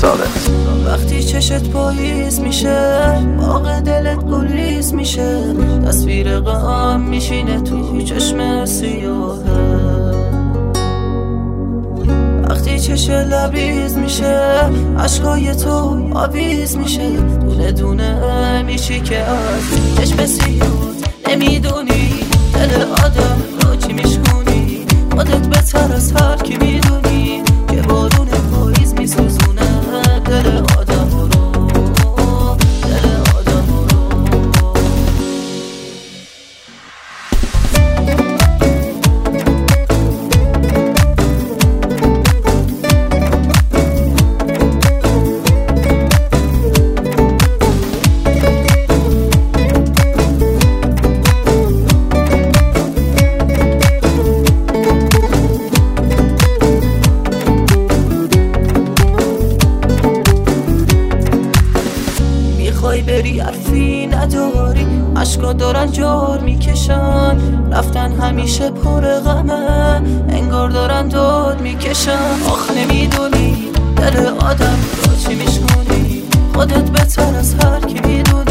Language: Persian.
ثابت. وقتی چشت پاییز میشه، باغ دلت گلریز میشه، تصویر غم میشینه تو چشم سیاهه. وقتی چشت لبریز میشه، عشقای تو آویز میشه، دونه دونه میشی که از چشم سیاه نمیدونی دل آدم رو چی میشکونی. خودت بهتر از هر کی میدونی که بارون پاییز میسوزونه دل آدم رو، دل آدم رو. میخوای بری حرفی نداری، عشقا دارن جار میکشن، رفتن همیشه پر غمه، انگار دارن داد میکشن. آخ نمیدونی دل آدم رو چی میشکنی، خودت بهتر از هر کی میدونی